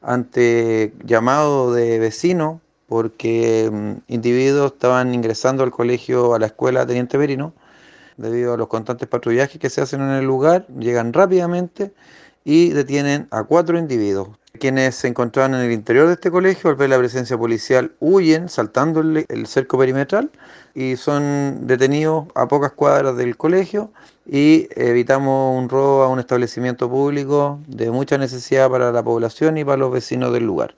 ante llamado de vecinos porque individuos estaban ingresando al colegio, a la escuela Teniente Merino, debido a los constantes patrullajes que se hacen en el lugar, llegan rápidamente y detienen a 4 individuos. Quienes se encontraban en el interior de este colegio, al ver la presencia policial, huyen saltando el cerco perimetral y son detenidos a pocas cuadras del colegio y evitamos un robo a un establecimiento público de mucha necesidad para la población y para los vecinos del lugar.